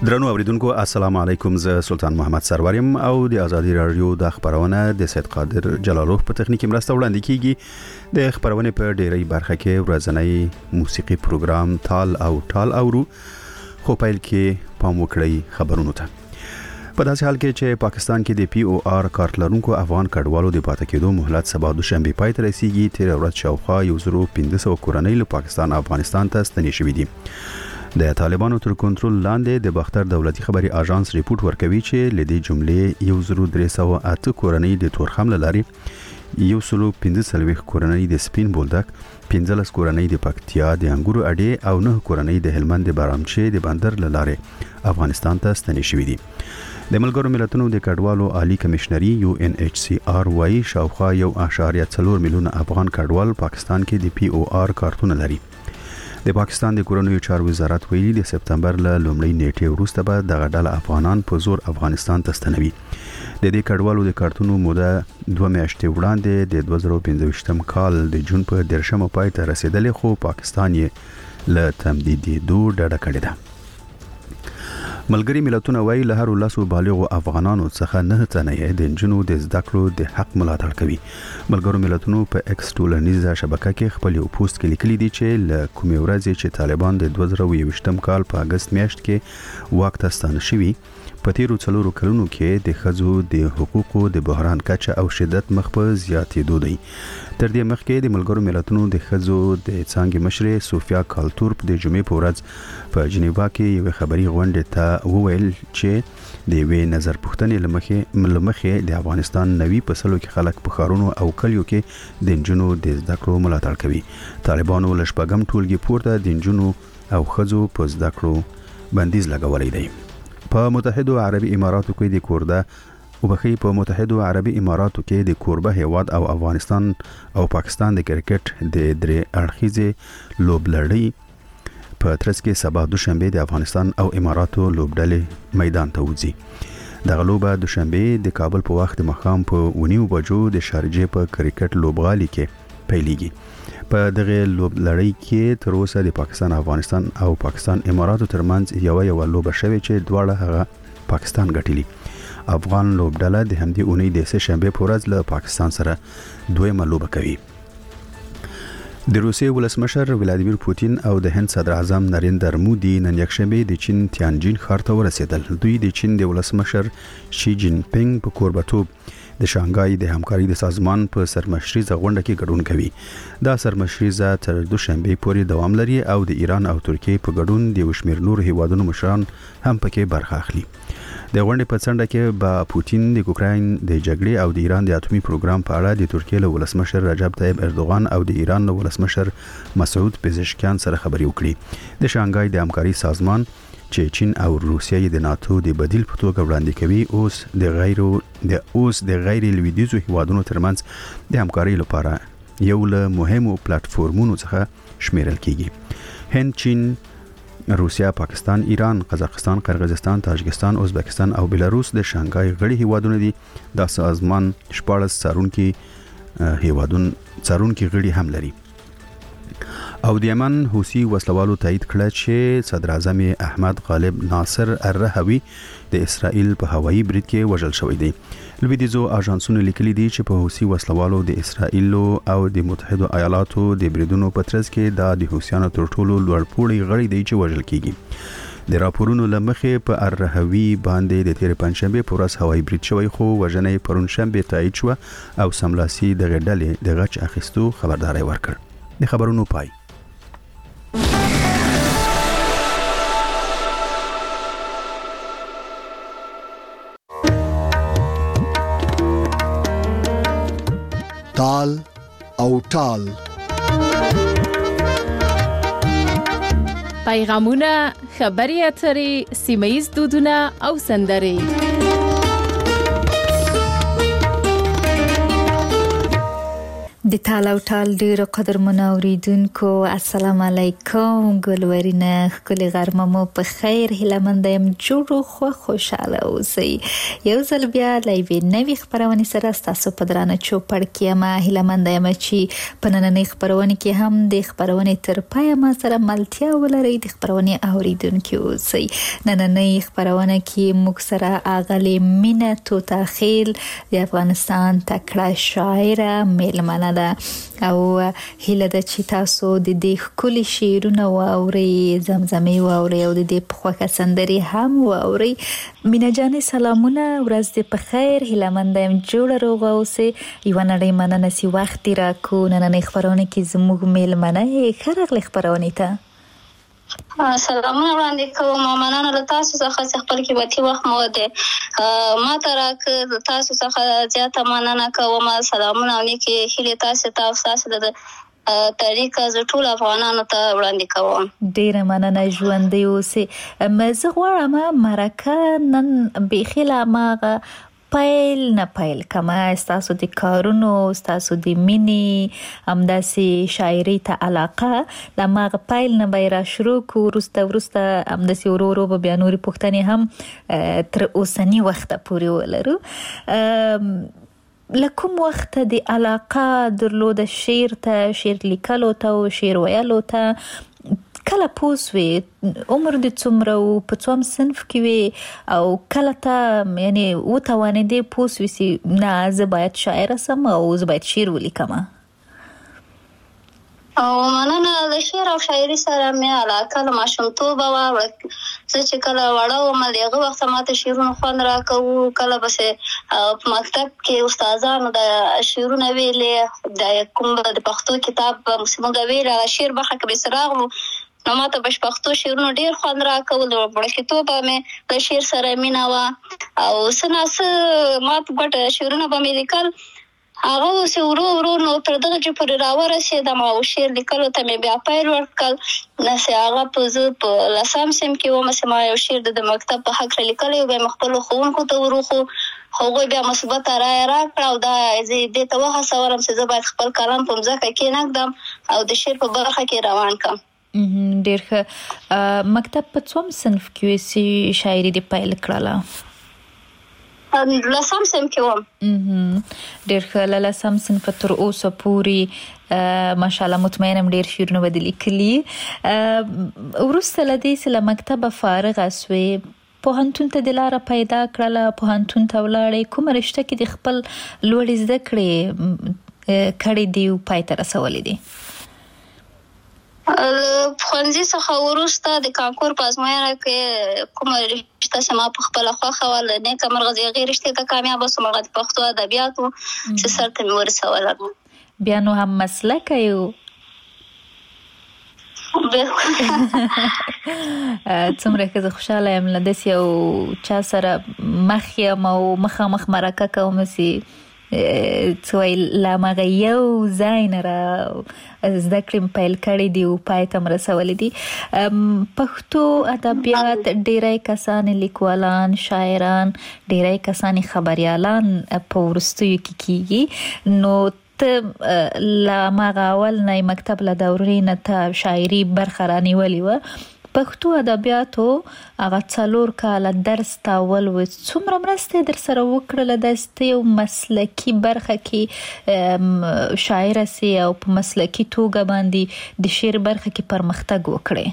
درنو اوریدونکو السلام علیکم، زه سلطان محمد سروریم او د ازادي رادیو د خبرونه د سید قادر جلالوف په تخنیکی مرسته وړاندې کیږي. د خبرونه په ډیری برخه کې ورځنی موسیقي پروګرام تال او ټال اورو، خو پیل کې پام وکړئ خبرونو ته. په داسې حال کې چې پاکستان کې د پی او آر کارت لرونکو افغان کډوالو د پاتې کېدو مهلت سبا دوشنبه پای ته رسیدي. تیر ورځ شاوخوا 1500 کورنۍ له پاکستان افغانستان ته ستنې شوې دي. د طالبانو تر کنټرول لاندې د باختر دولتي خبري اژانس ریپورت ورکوي چې لدې جملې 1308 کورنۍ د تورخم لاري، 115 کورنۍ د سپین بولدک، 15 کورنۍ د پکتیا د انګورو اډې او 9 کورنۍ د هلمند د بارامچې د بندر لاري افغانستان ته ستنې شوې دي. د ملګرو ملتونو د کډوالو عالی کمشنري UNHCR وايي شاوخوا 1.4 میلیون افغان کډوال پاکستان کې د پی او آر کارتونه لري. د پاکستان د کورنیو چارو وزارت ویلي د سپتمبر له لومړۍ نیټې وروسته به د غډل افغانان په زور افغانستان ته ستنوي. د دې کډوالو د کارتونو موده 2 میاشتې وړاندې د 2015 کال د جون په 10 پای ته رسیدلې، خو پاکستان یې له تمدیدېدو ډډه کړې ده. ملګری ملتونه وایي له هر 10 بالغو افغانانو څخه 9 تنه د جنو د زده کړو د حق ملاتړ کوي. ملګرو ملتونو په ایکس ټولنیزه شبکه کې خپل یو پوسټ کې لیکلي دي چې له کومې ورځې چې طالبان د 2021 کال په اگست میاشت کې واک ته ستانه شوي، په تیرو 4 کلونو کې د ښځو د حقوقو د بحران کچه او شدت مخ په زیاتېدو دی. تر دې مخکې د ملګرو ملتونو د ښځو د څانګې مشرې سوفیا کالتورپ د جمعې په ورځ په جنیوا کې یو خبري غونډه ته وویل چې د وی نظر پوښتنې لمخې د افغانستان نوي پسلو کې خلک په ښارونو او کلیو کې د جنونو د زده کړو ملاتړ کوي. طالبانو له شپږم ټولګي پورته د جنونو او ښځو په زده کړو بندیز لګولې دی. په متحده عربي اماراتو کې د کوربه هیواد او افغانستان او پاکستان د کرکټ د درې اړخیزې لوبلړۍ په ترڅ کې سبا دوشنبه د افغانستان او اماراتو لوبډلې میدان ته وځي. دغه لوبه دوشنبه د کابل په وخت مخام په 9 بجو د شارجې په کرکټ لوبغالي کې پیلېږي. په دغه لوبلړۍ کې تر اوسه د پاکستان افغانستان او پاکستان اماراتو ترمنځ یو لوبه شوې چې دواړه هغه پاکستان ګټلي. افغان لوبډله د همدې اونۍ د سه شنبه په ورځ له پاکستان سره دویمه لوبه کوي. د روسیې ولسمشر ولادیمیر پوتین او د هند صدر اعظم نریندر مودي نن یکشنبه د چین تیانجین ښار ته ورسېدل. دوی د چین د ولسمشر شي جین پینګ په کوربتوب د شانګهای د همکارۍ د سازمان په سرمشریزه غونډه کې ګډون کوي. دا سرمشریزه تر دوشنبه پورې دوام لري او د ایران او ترکیې په ګډون د وشمیر نور هیوادونو مشران هم پکې برخه اخلي. د غونډې په څنډه کې به پوتین د اوکراین د جګړې او د ایران د اټومي پروګرام په اړه د ترکیې له ولسمشر رجب طیب اردوغان او د ایران له ولسمشر مسعود پزشکیان سره خبرې وکړي. د شانګهای د همکارۍ سازمان چې چین او روسیه د ناتو د بدیل په توګه وړاندې کوي، اوس د غیر لویدیځو هیوادونو ترمنځ د همکارۍ لپاره یو له مهمو پلیټفورمونو څخه شمیرل کیږي. هند، چین، روسیا، پاکستان، ایران، قزاقستان، قرغیزستان، تاجکستان، ازبکستان او بلاروس د شانګهای غړي هیوادونه دي. دا سازمان 14 څارونکي غړي هم لري. او د یمن حوثي وسلوالو تایید کړه چې صدر اعظم احمد غالب ناصر الرهوی د اسرائیل په هوایي برید کې وژل شوی دی. لویدیځو اژانسونو لیکلي دي چې په حوثي وسلوالو د اسرائیل او د متحده ایالاتو د بریدونو په ترڅ کې د حوثیانو تر ټولو لوړپوړی غړی دی چې وژل کیږي. د راپورونو لمخې په الرهوی باندې د تیر پنځشنبه په ورځ هوایي برید شوی، خو وژنې پرون شنبه تایید شو او سملاسي د غډلې د غچ اخیستو خبرداري ورکړ. د خبرونو پای. تال او ټال پیغامونه، خبري اترې، سیمایي دودونه او سندرې. د تال او ټال ډیرو قدرمنو اوریدونکو السلام علیکم ګلورینه خپل غرمه مو په خیر هیله مند یم جوړ خو خوشاله اوسئ یو ځل بیا لایوي نوې خبرونه سره تاسو په درانه چوپړ کې ما هیله مند یم چې په نننۍ خبرونه کې هم د خبرونه تر پای ما سره ملتیا ولرئ د خبرونه اوریدونکو اوسئ نننۍ خبرونه کې موږ سره اغلی مینه توتا خیل د افغانستان تکړه شاعره میلمنه او هیله ده چې تاسو د دې خولي شعرونه واوري زمزمه واوري او د دې په خوښه سندري هم واوري مینا جان سلامونه ورځ دې په خیر هیله مند یم جوړ روغ اوسئ یو نړۍ مننه سی وخت راکو نن خبرونه کې زموږ میلمنه خرغله خبرونه ته سلامونه وړاندې کوم مننه له تاسو څخه خپل کې وتی وخت مو ده ما ترک تاسو څخه زیاته مننه کوم سلامونه نیکی هیله تاسو د طریقه ز ټول افغانانو ته وړاندې کوم ډیره مننه ژوند دی اوسئ مزه غواړم مرکه نن بخیله ماغه پایل کما استاسو د کارونو استاسو د مینی همداسي شاعري ته علاقه لمغه پایل نه بیره شروع کو ورسته همداسي ورو بیا نوري پښتني هم تر اوسنی وخت پورې ولرو لکم وخت د علاقه درلود شعر لیکلو ته او شعر ویلو ته کله پوسوي عمر د څومره او په څوم صنف کې وي او کله ته یعنی و توانې دې پوسوي سي نه زه باید شاعر سم او زه باید شعر ولیکم او مننه د شعر او شاعري سره مې علاقه له ماشومتوبه وه زه چې کله وړه وم دغه وخت ماته شعرونه خوند راکوه کله بسې په مکتب کې استادانو د شعرونه ویلې د کوم د پښتو کتاب موږ ویل شعر برخه کې به سراغلو نو ماته پښتو شعرونه ډیر خوند راکول وړکتوبه مې د شعر سره مینه وه او سناسه ماته ګټ شعرونه به مې لیکل هغه اوس ورو نو تر دغه چې پورې راورسېدم او شعر لیکلو ته مې بیا پیل ورکړل نو هغه په لسم سیم کې وم چې ما یو شعر د مکتب په حق لیکلی او بیا خپل ښوونکو ته وروخو هغوی بیا مثبت رایه راکړه او دا زه دې ته وهڅولم چې زه باید خپل کلام په مځکه کې نږدم او د شعر په برخه کې روان کړم ډېر ښه مکتب په څوم صنف کې چې شاعري دې پیل کړله لسم سم کې وم ډېر ښه لسم صنف تر اوسه پورې ماشاءالله مطمئنم ډېر شعرونه به دې لیکلي وروسته له دې چې له مکتبه فارغه سوې پوهنتون ته د لاره پیدا کړله پوهنتون ته ولاړې کومه رشته کې د خپل لوړې زده کړې کړې دي او پای ته رسولې دي ښوونځي څخه وروسته د کانکور په ازموینه کې کومه رشته چې ما په خپله خوښه وه نیکه مرغه د هغې رشتې ته کامیابه سوم هغه د پښتو ادبیاتو چې سر ته مې ورسوله بیا نو هم مسلکه یو څومره که زه خوشحاله یم له داسې یو چا سره مخ یم او مخامخ مرکه کوم چې څوی لامغه یو ځای نه را زده کړې پیل کړې دي او پای ته رسولې دي پښتو ادبیات ډېری کسان لیکوالان شاعران ډېری کسان خبریالان په وروستیو کې کیږي نو ته لامغه اول نه مکتب له دورې نه ته شاعري برخه رانیولې وه پښتو ادبیاتو هغه 4 کاله درس تاول و څومره مرسته در سره وکړله داسې یو مسلکی برخه کې شاعر سي او په مسلکی توګه باندې د شعر برخه کې پرمختګ وکړي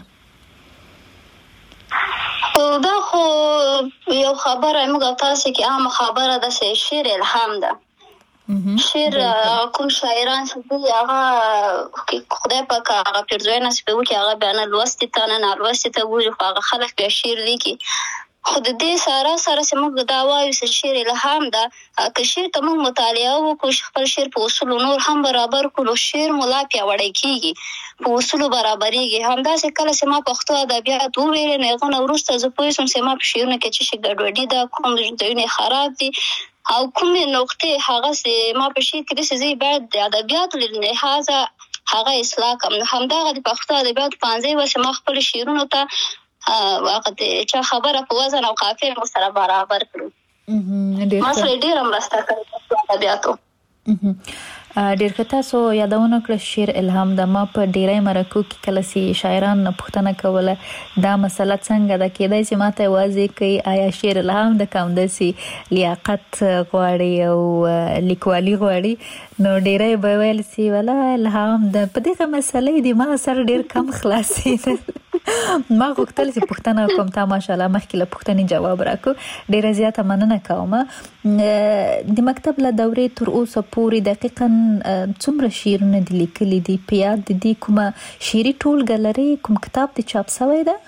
دا خو یو خبره موږ تاسو کې عام خبره ده چې شعر الهام ده شعر کوم شاعران چې هغه خدای پاک هغه پرځوي نه سپیو کې هغه بیان لوستي ته نه لوستي ته ګوري خو هغه خلک بیا شعر لیکي خو د دې سره چې موږ دا وایو چې شعر الهام ده که شعر ته موږ مطالعه وکړو خپل شعر په اصول نور هم برابر کړو شعر ملا پیاوړی کیږي په اصول برابرېږي همداسې کله چې ما پښتو ادبیات وویل نه غو وروسته زه پوه شوم چې ما په شعرونو کې چې ګډوډي ده کوم ځایونه خراب دي او کومې نقطې هغه چې ما په شعر کې د زی باید د ادبیات لحاظه هغه اصلاح کوم همدغه د پښتو ادبیات 15 وسه ما خپل شعرونو ته وخت چې خبره په وزن او قافیه سره برابر کړو ما سره ډیر مرسته کوي ادبیاتو ډیر ښه. تاسو یادونه کړه شعر الهام د ما په ډیری مرکو کې کله چې شاعران پوښتنه کوله دا مسله څنګه ده، کېدای چې ماته واضح کوي آیا شعر الهام د کوم داسې لیاقت غواړي او لیکوالي غواړي، نو ډیری به ویل چې ولا الهام د په دغه مسلې د ما سره ډیر کم خلاصې ما غوښتل چې پوښتنه کوم. تا ماشاءالله مخکې له پوښتنې جواب راکړو، ډیره زیاته مننه کوم. د مکتب له دورې تر اوسه پورې دقیقاً څومره شعرونه دي لیکلي دي؟ په یاد دي کومه شعري ټولګه لري، کوم کتاب دې چاپ شوی ده؟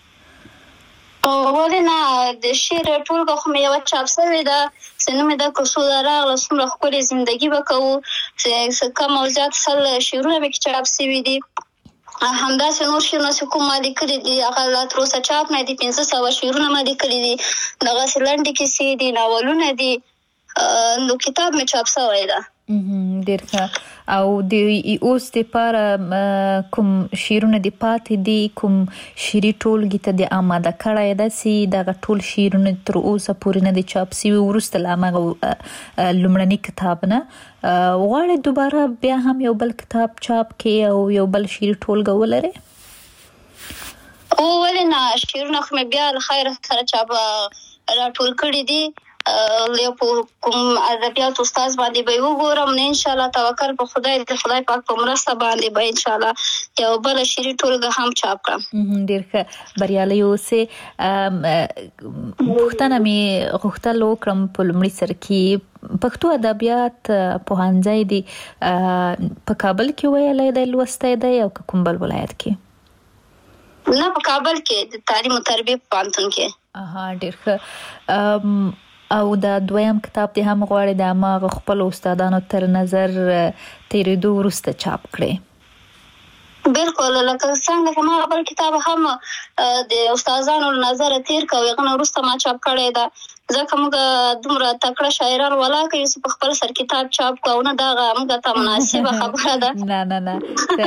ولې نه، د شعر ټولګه خو مې یوه چاپ شوې ده چې نوم یې ده کوڅو ته راغله څومره ښکلې زندګي به کوو، چې کم او زیات 100 شعرونه مې کې چاپ شوي دي. همداسې نور شعرونه چې کوم ما لیکلي دي هغه لا تر اوسه چاپ نه دي. 500 شعرونه ما لیکلي دي، دغسې لنډې کیسې دي، ناولونه دي، نو کتاب مې چاپ شوی ده. ډیر ښه. او د اوس دپاره کوم شعرونه دې پاتې دي، کوم شعري ټولګې ته دې آماده کړی ده چې دغه ټول شعرونه تر اوسه پورې نه دي چاپ شوي، وروسته له همغه لومړني کتاب نه غواړئ دوباره بیا هم یو بل کتاب چاپ کړئ او یو بل شعري ټولګه ولرئ؟ ولې نه، شعرونه خو مې بیا له خیره سره چاپ راټول کړي دي. یو په کوم ادبیات استاد باندې به وګورم، نه انشاءالله توکل په خدای، د خدای پاک په مرسته باندې به انشاءالله یو بل شعري ټولګه هم چاپ کړم. ډیر ښه، بریالي اوسئ. پوښتنه مې غوښتل وکړم په لومړي سر کې پښتو ادبیات پوهنځی دی په کابل کې ویلی دی لوستی دی او که کوم بل ولایت کې؟ نه، په کابل کې د تعلیم او تربیه پوهنتون کې. ډیر ښه. او د دویم کتاب دې هم غواړي د هماغه خپلو استادانو تر نظر تیرېدو وروسته چاپ کړئ؟ بالکل، لکه څنګه چې ما بل کتاب هم د استادانو له نظره تیر کړ، هغه نه وروسته ما چاپ کړی ده، ځکه موږ دومره تکړه شاعران ولاکه یو چې په خپل سر کتاب چاپ کړو، نه دغه موږ ته مناسبه خبره ده. نه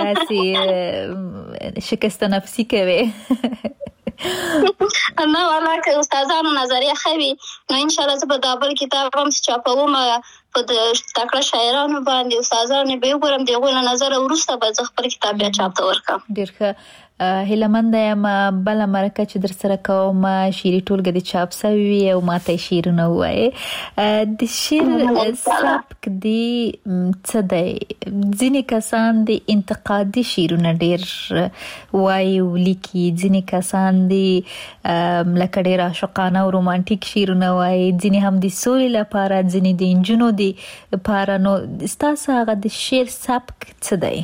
تاسې شکست نفسي کوي. نه والا که استادانو نظریه ښه وي نو انشاءالله زه به دا بل کتاب هم چاپوم، په د تکړه شاعرانو باندې استادانو به وګورم، د هغوی له نظره وروسته به زه خپل کتاب بیا چاپ ته ورکړم. ډېر ښه. هیلهمنده یم بله مرکه چې در سره کوم شعري ټولګه دې چاپ شوې وي او ماته یې شعرونه ووایې. د شعر سبک دې څه دی؟ ځینې کسان د انتقادي شعرونه ډېر وایي او لیکي، ځینې کسان د لکه ډېر عاشقانه او رومانټیک شعرونه وایي، ځینې هم د سولې لپاره، ځینې د نجونو دپاره. نو ستاسو هغه د شعر سبک څه دی؟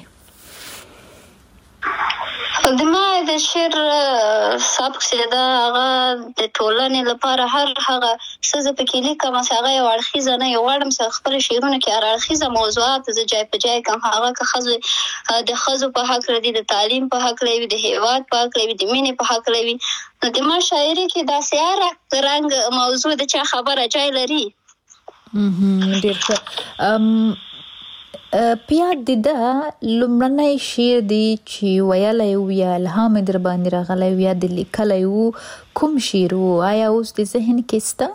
د ما د شعر سبک چې ده هغه د ټولنې لپاره هر هغه څه زه پکې لیکم چې هغه یو اړخیزه نه، یو غواړم چې خپلو شعرونو کې هر اړخیزه موضوعات زه جای په جای کړم، هغه که د ښځو په هکله دي، د تعلیم په هکله وي، د هېواد په هکله وي، د مینې په هکله وي. نو د ما شاعري کې داسې هر رنګ موضوع د چا خبره جای لري. ډېر ښه. په یاد دې ده لومړنی شعر دی چې ویلی و یا الهام در باندې راغلی و یا د لیکلی و، کوم شعر و؟ آیا اوس د ذهن کې شته؟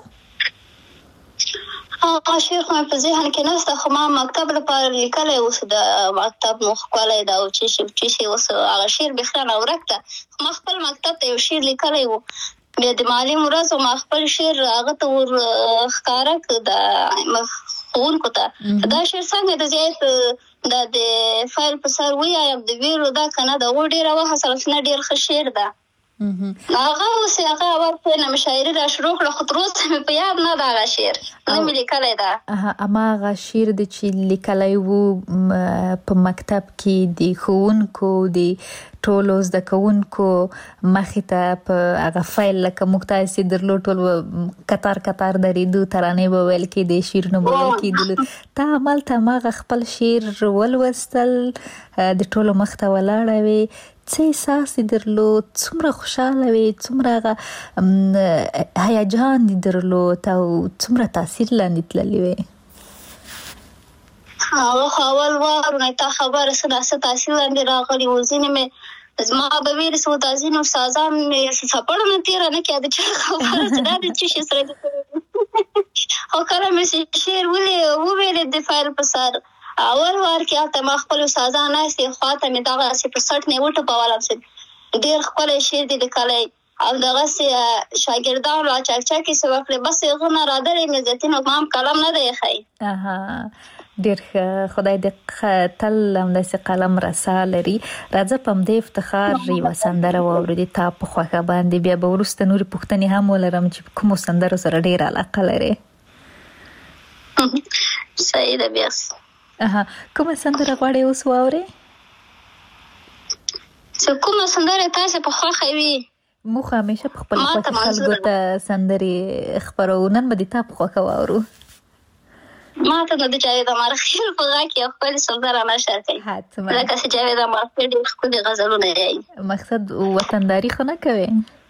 شعر خو مې په ذهن کې نشته، خو ما مکتب لپاره لیکلی اوس د مکتب مو ښکلی ده او چې اوس هغه شعر بېخیانه ورک ده. ما خپل مکتب ته یو شعر لیکلی و، بیا د معلم ورځ ما خپل شعر هغه ته ور ښکاره کړ د ښوونکو ته. دا شعر څنګه د زیات د فایل په سر ویایم د ویرو دا که نه د هغو ډېره وهڅول چې نه ډېر ښه شعر ده. هغه اوس هغه ورته نه مې شاعري را شروع کړه، خو تر اوسه مې په یاد نه ده هغه شعر، نه مې لیکلی ده. هماغه شعر دی چې لیکلی و په مکتب کې د ښوونکو د ټولو زده کوونکو مخې ته په هغه فایل لکه موږ تاسې درلود ټول کتار کتار درېدو، ترانې به ویل کېدې، شعرونه به ویل کېدلو. تا همالته هماغه خپل شعر ولوستل، د ټولو مخ ته ولاړه وې، څه احساس دې درلود؟ څومره خوشحاله وې؟ څومره هغه هیجان دې درلود او څومره تاثیر لاندې تللې وې؟ هغه خو اول وارونه تا خبره څه تاثیر لاندې راغلي و. ځینې مې زما به ویل چې دا ځینې استادان مې څپړه نه تېره نه کړه د چا خبره چې دا د څه شي سره دي. او کله مې چې شعر وویلې د فایل په سر اول وار کې ته ما خپل استادان ناستې خواته مې دغه سي په سټ نه وټو په والم سي ډیر خپل شعر دي لیکلای او دغه سي شاګردان را چاکچا کې څه وکړي بس یو نه را درې مې ځتین او قلم نه دی خای ډیر خدای دې تل هم داسې قلم رسا لري. راځه په دې افتخار یو سندره واورې تا په خوښه باندې بیا به ورسته نور پوښتنې هم ولرم چې کوم سندره سره ډیر علاقه لري. صحیح ده بیا کوم سندره غواړې اوس واورې؟ څه کوم سندره تاسو په خوښه وي؟ موږ همیشه په خپل خوښه خلکو ته سندرې خبرو نن به دې تا په خوښه واورو. ما ته د جاوید امارخیل په غږ کې خپل سندره نشر کړي لکه چې جاوید امارخیل ډېر ښکلي غزلونه یې مقصد وطنداري خو نه کوي؟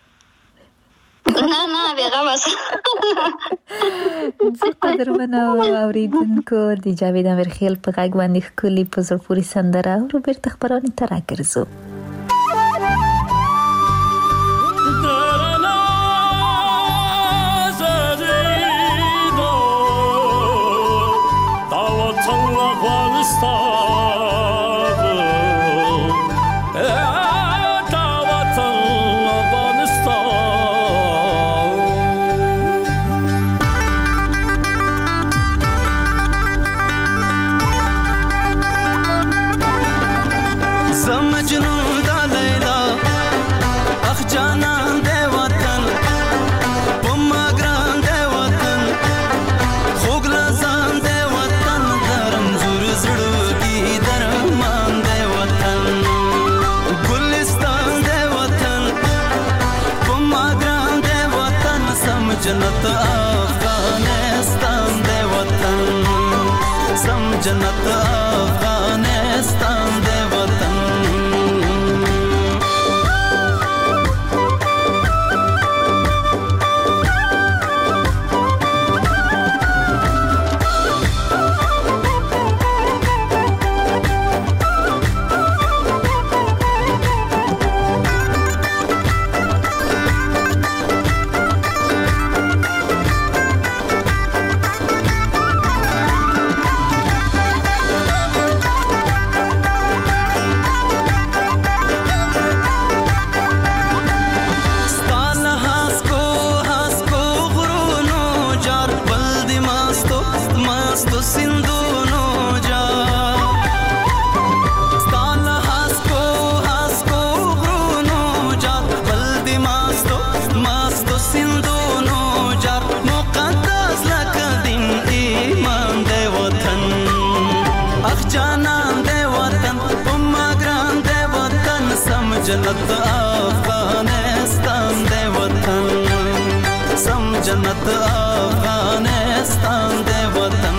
نه بېغمه زه قدرمنو اورېدونکو د جاوید امارخیل په غږ باندې ښکلي په زړه پورې سندره اورو بیرته خپرونې ته راګرځو. जन्नत अफगानिस्तान दे वतन सम जन्नत अफगानिस्तान दे वतन जन्नत अफगानिस्तान दे वतन सम जन्नत अफगानिस्तान दे वतन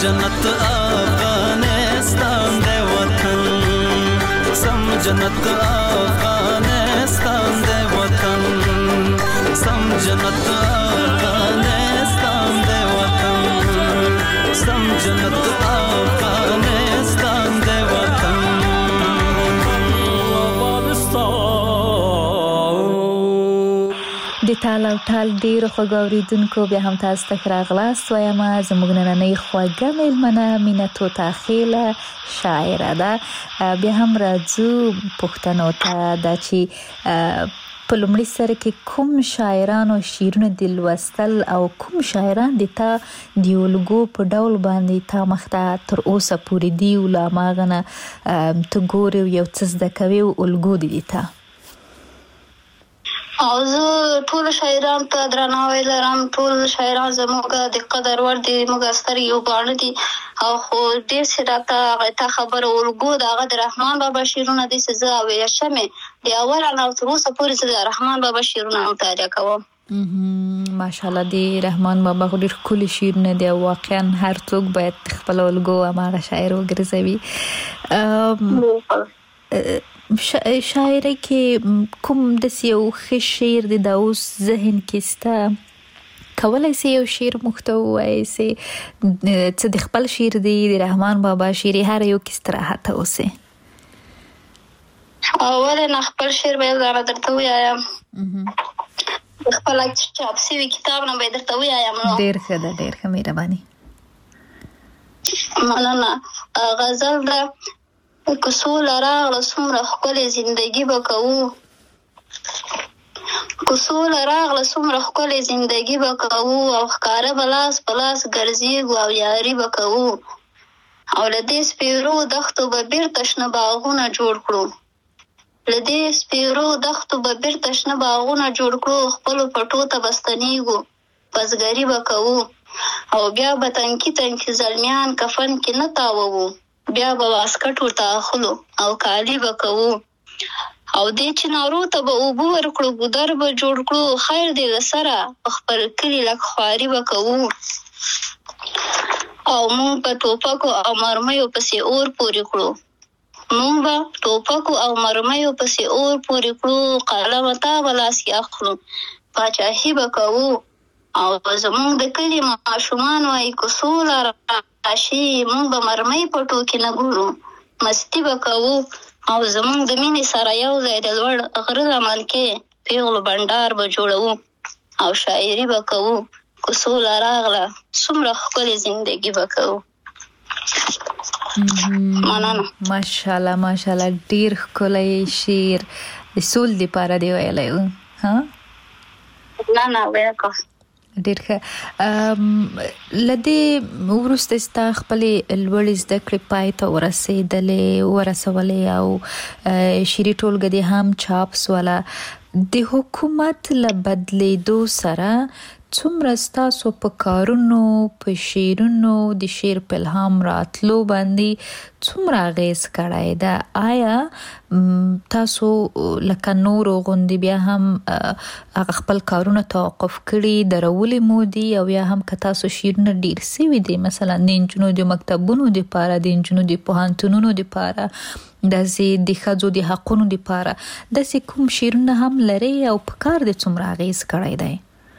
جنت افغانستان دی وطن سم جنت افغانستان دی وطن سم جنت افغانستان دی وطن سم جنت افغانستان دی وطن د تال او ټال ډیرو خوږو اوریدونکو بیا هم تاسو ته راغلاست وایم زموږ نننۍ خوږه میلمنه مینه طوطا خیله شاعره ده. بیا هم راځو پوښتنو ته دا چې په لومړي سر کې کوم شاعرانو شعرونه د لوستل او کوم شاعران د تا د الګو په ډول باندې تا مخته تر اوسه پورې دی ولا ماغنه ته ګورې یو څه زده کوي الګو دي تا؟ او زه ټول شاعران ته درناوی لرم. ټول شاعران زموږ د قدر وړ دي، موږ ستر یو باڼه دي او خو ډېر څه راته تا خبره الګو د هغه د رحمان بابا شعرونه دي چې زه اویلی شمې د اول نه تر اوسه پورې زه د رحمان بابا شعرونه مطالعه کوم. ماشاءالله د رحمان بابا خو ډېر ښکلي شعرونه دي او واقعا هر څوک باید خپل الګو هماغه شاعر وګرځوي. شاعره کې کوم داسې یو ښه شعر دی دا اوس ذهن کې سته کولی سي یو شعر موږ ته ووایې چې څه د خپل شعر دی د رحمان بابا شعر هر یو کې استراحت اوسې؟ ولې نه خپل شعر به زه درته ووایم، خپل چاپ شوي کتاب نه به درته ووایم. ډېر ښه ده، ډېر ښه، مهرباني. مننه. غزل ده: که سوله راغله څومره ښکلې زندګي به کوو، که سوله راغله څومره ښکلې زندګي به کوو، او ښکاره به لاس په لاس ګرځېږو او یاري به کوو، او له دې سپېرو دښتو به بیرته شنه باغونه جوړ کړو، له دې سپېرو دښتو به بیرته شنه باغونه جوړ کړو، خپلو پټو ته به ستنېږو بزګري به کوو، او بیا به تنکي تنکي زلمیان کفن کې نه تاووو، بیا به واسکټ ورته اخلو او کالي به کوو، او دې چنارو ته به اوبه ورکړو، ګودر به جوړ کړو، خیر دې له سره په خپل کلي لږ خواري به کوو، او موږ به ټوپکو او مرمیو پسې اور پورې کړو، موږ به ټوپکو او مرمیو پسې اور پورې کړو، قلمه تا به لاس کې اخلو، پاچاهي به کوو، او زموږ د کلي ماشومان وایي که سوله راشي موږ به مرمۍ په ټوکې نه ګورو، مستي به کوو، او زموږ د مینې سره یو ځای د لوړ غره لمن کې پیغلو بنډار به جوړوو، او شاعري به کوو، که سوله راغله څومره ښکلې زندګي به کوو. مننه. ماشاءالله ماشاءالله، ډېر ښکلی شعر د سول دپاره دی ویلی و. نه ویل ډېر ښه. له دې وروسته ستا خپلې لوړې زده کړې پای ته ورسولې او شعري ټولګه دې هم چاپ سوله. د حکومت له بدلېدو سره څومره ستاسو په کارونو، په شعرونو، د شعر په الهام راتلو باندې څومره اغیز کړی ده؟ آیا تاسو لکه نورو غوندې بیا هم هغه خپل کارونه توقف کړي درولې مو دي، او یا هم که تاسو شعرونه ډېر سوي دي مثلا د نجونو د مکتبونو دپاره، د نجونو د پوهنتونونو دپاره، داسې د ښځو د حقونو دپاره داسې کوم شعرونه هم لرئ او په کار دې څومره اغیز کړی دی؟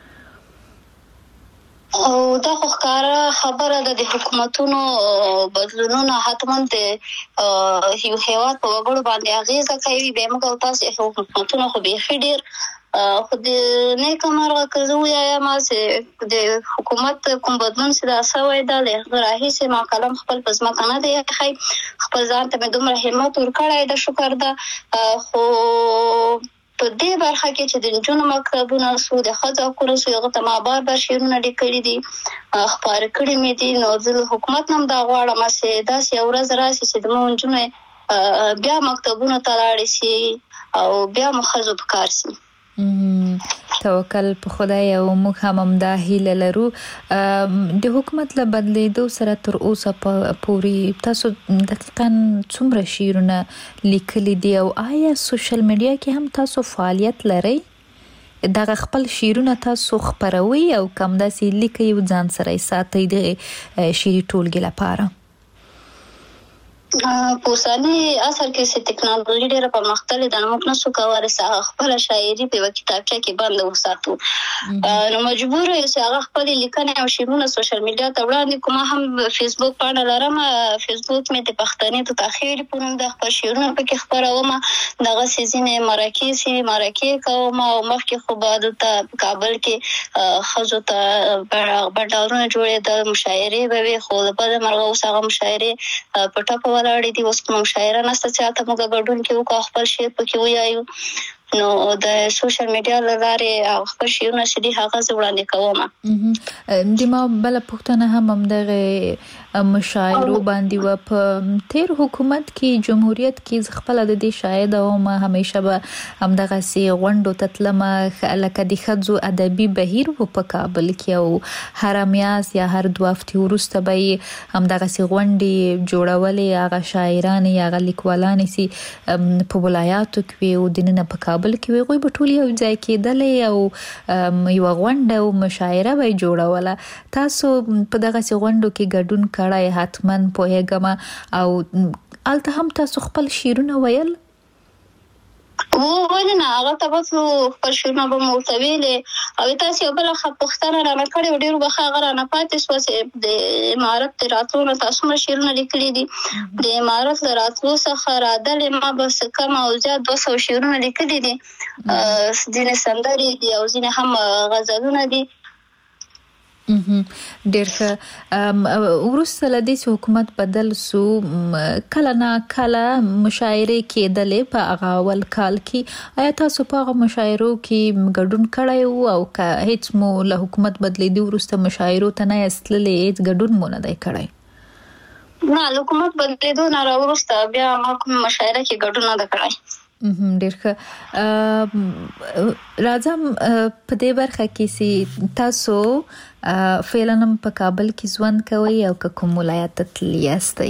او دا خو ښکاره خبره ده، د حکومتونو بدلونونه حتما د یو هېواد په وګړو باندې اغېزه کوي. بیا موږ او تاسې حکومتونه خو بیخي ډېر خو د نیکه مرغه که زه ووایم چې د حکومت کوم بدلون چې دا سوی ده له هغه راهیسې ما قلم خپل په ځمکه نه دی ایښی، خپل ځان ته مې دومره همت ورکړی ده، شکر ده. خو په دې برخه کې چې د نجونو مکتبونه سو، د ښځو حقونه سو، هغه ته ما بار شعرونه لیکلي دي، خپاره کړي مې دي. نو زه له حکومت نه هم دا غواړم چې داسې یو ورځ راشي چې زموږ نجونې بیا مکتبونو ته لاړې شي او بیا مو ښځو په کار شي. توکل په خدای، او موږ هم همدا هیله لرو. د حکومت له بدلېدو سره تر اوسه پورې تاسو دقیقاً څومره شعرونه لیکلي دي، او آیا سوشل میډیا کې هم تاسو فعالیت لرئ؟ دغه خپل شعرونه تاسو خپروي او کوم داسې لیکي او ځان سره ساتي د شعري ټولګي لپاره؟ په اوسني عصر کې چې ټکنالوژي ډېره پرمختللې ده، موږ نشو کولی چې خپل شاعري په کتابچه کې بند وساتو. نو مجبور یو چې هغه خپل لیکنې او شعرونه سوشل میډیا ته وړاندې کوم. هم فیسبوک پاڼه لرم، فیسبوک مې د پښتنې ته تاخیر په نوم د خپل شعرونه پکې خپروم. دغه سیزینې مرکې کوم او مخکې خو بعد ته کابل کې خزو ته بډاورونه جوړېدل، مشاعرې به وي، خو د بده مرغه اوس هغه مشاعرې په ټاپه ولاړې دي. اوس کوم شاعره نشته چې هلته موږ ګډون کې وکړو، خپل شعر پکې ووایو. نو د سوشل میډیا له لارې خپل شعرونه چې دي هغه زه وړاندې کوم. د ما بله پوښتنه هم همدغه مشاعرو باندې وه. په تیر حکومت کې جمهوریت کې زه خپله د دې شاهده وم، همیشه به همدغسې غونډو ته تلمه، لکه د ښځو ادبي بهیر و په کابل کې، او هره میاشت یا هر 2 هفتې وروسته به یې همدغسې غونډې جوړولې. هغه شاعرانې یا هغه لیکوالانې چې په ولایاتو کې وي او دننه په کابل کې وي، هغوی به ټول یو ځای کېدلې او یوه غونډه او مشاعره به یې جوړوله. تاسو په دغسې غونډو کې ګډون کړی حتما پوهېږم، او هلته هم تاسو خپل شعرونه ویل؟ ولې نه، هغه ته به خپل شعرونه به مو ورته ویلې. او تاسو یو بله پوښتنه رانه کړې وه، ډېرو به هغه رانه پاتې شوه چې د امارت د راتلو نه تاسو څومره شعرونه لیکلي دي. د امارت له راتلو څخه رادلې ما بس کم او زیات 200 شعرونه لیکلي دي. ځینې سندرې دي او ځینې هم غزلونه دي. ډېر ښه. وروسته له دې چې حکومت بدل سو، کله نه کله مشاعرې کېدلې په هغه اول کال کې. آیا تاسو په هغه مشاعرو کې ګډون کړی و، او که هیڅ مو له حکومت بدلېدو وروسته مشاعرو ته نه یاست تللي، هیڅ ګډون مو نه دی کړی؟ نه، له حکومت بدلېدو نه راوروسته بیا ما کوم مشاعره کې ګډون نه دی کړی. ډېر ښه. راځم په دې برخه کې چې تاسو فعلا هم په کابل کې ژوند کوئ او که کوم ولایت ته تللي یاستئ؟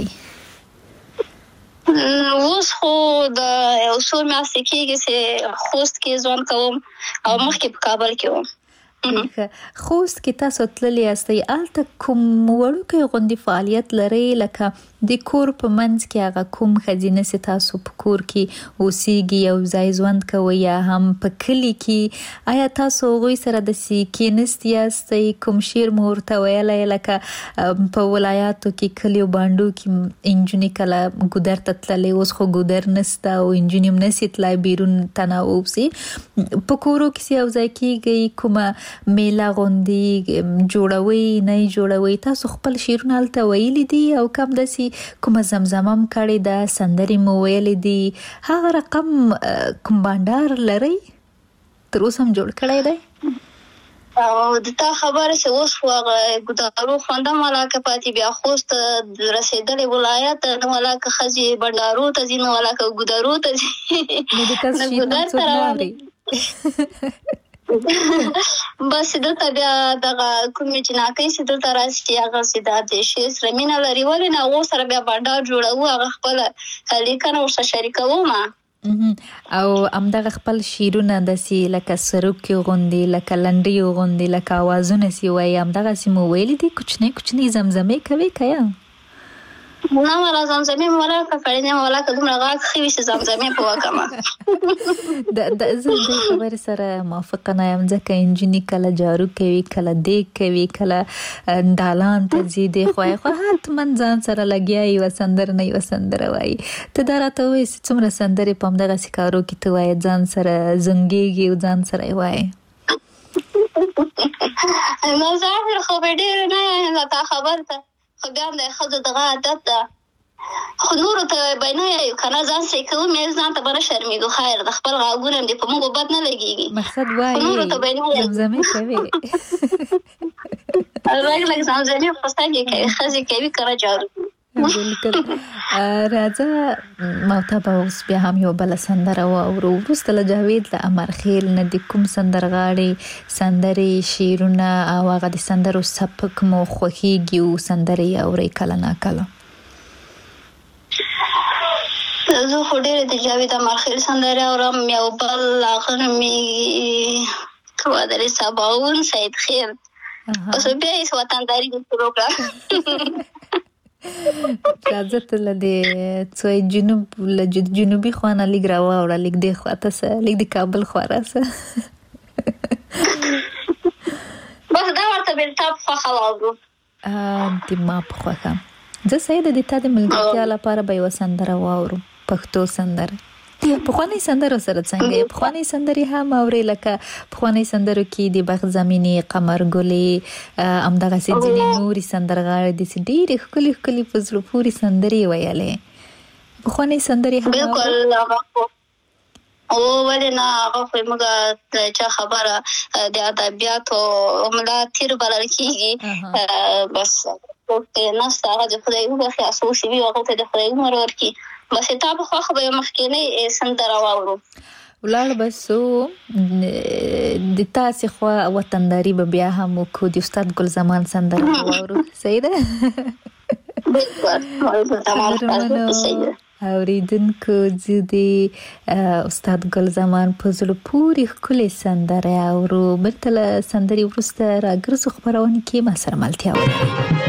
اوس خو د یو څو میاشتې کېږي چې خوست کې ژوند کوم او مخکې په کابل کې وم. خوست کې تاسو تللي یاستئ، هلته کوم وړوکی غوندې فعالیت لرئ، لکه د کور په منځ کې هغه کوم ښځینه چې تاسو په کور کې اوسیږي، یو ځای ژوند کوئ، یا هم په کلي کې؟ آیا تاسو هغوی سره داسې کېنست یاستئ، کوم شعر مو ورته ویلی؟ لکه په ولایاتو کې کلیو بانډو کې نجونې کله ګودر ته تللې، اوس خو ګودر نسته او نجونې هم نسي تلای بیرون تناوب سي. په کورو کې یو ځای کېږئ، کومه میله غوندې جوړوئ نه جوړوئ؟ تاسو خپل شعرونه هلته ویلي دي او کم داسې کومه زمزمه هم کړې ده، سندرې مو ویلې دي، هغه رقم کوم بانډار لرئ تر اوسه هم جوړ کړی دی؟ او د تا خبره چې اوس خو هغه ګودارو خوند هم ولاکه پاتې، بیا خوست رسېدلې ولایت نه ولاکه ښځې بنډارو ته ځي، نه ولاکه ګودارو ته ځي، ګودر ته روانې. بس دلته بیا دغه کومې جناکۍ چې دلته راشي هغه چې د شعر سره مینه لري، ولې نه هغو سره بیا بانډار جوړوو، هغه خپله لیکنه ورسره شریکوم. او همدغه خپل شعرونه داسې لکه سروکي غوندې، لکه لنډیو غوندې، لکه اوازونه چې وایي، همدغسې مو ویلي دي؟ کوچنۍ کوچنۍ زمزمې کوي که یا؟ نه ولا زمزمې مو ولاکه کړې نه، ولاکه دومره غږ ښه وي چې زمزمې په وکړمه. زه د خبرې سره موافقه نه یم، ځکه نجونې کله جارو کوي، کله دیګ کوي، کله دالان ته ځي، دی خو حتما ځان سره لګیا یوه سندره نه یوه سندره وایي. ته دا راته وایي چې څومره سندرې په همدغسې کارو کې ته وایې، ځان سره زنګېږي او ځان سره یې وایې؟ نو ظاهر خو به ډېر نه یم تا خبر ته، خو بیا هم د ښځو دغه عادت ده، خو نورو ته به نه یایو که نه، ځان سې کوو مې ځان ته به نه شرمېږو، خیر د خپل غږونه هم دې په موږ بد نه لګېږي، مقصد وایي زمزمې کوي. لږ لږ زمزمې خو څنګه کوي، ښځې کوي که نه جارو. بالکل. راځه محتبه اوس بیا هم یو بله سندره واورو. وروسته له جاوید له امرخیل نه د کوم سندرغاړي سندرې، شعرونه او هغه د سندرو سبک مو خوښیږي او سندرې اورئ کله نا کله؟ زه خو ډېرې د جاوید امرخیل سندرې اورم. یو بل هغه نومېږي ودرې سباون سید خیر اوس بیا یې وطنداري شروع کړه راځه ته له دې جنوبي خوانه لیک راوړه لیک د خواته سره لیک د کابل خواره سره بس دا ورته بیلتاب خوښه واورو د ما په خوښه زه سیده د تا د ملګرتیا لپاره به یوه سندره واورو پښتو سندره پخوانی سندرو سره څنګه پخوانی سندرې هم اورې لکه پخوانی سندرو کې د بخت زمینی قمر ګلې همدغه ځینې نورې سندرغاړې د ډېرې ښکلې په زړه پورې سندرې ویلې پخوانی سندرې هم بالکل او ولې نه هغه خو موږ چا خبره د ادبیاتو عمله تیر بلل کېږي بس نه ستاره د خدای وبخښي اساسي وي هغه ته د خدای عمر ورکړي بس تا په خو به مخکینه سندره واورو ولړ بسو د تاسو خو وطنداري به بیا هم کو د استاد ګل زمان سندره واورو صحیح ده اوریدونکو زدي استاد ګل زمان په زړه پورې خلې سندره اورو برتله سندري ورسته راګرځو خبرونه کې ما سره ملتیا ولري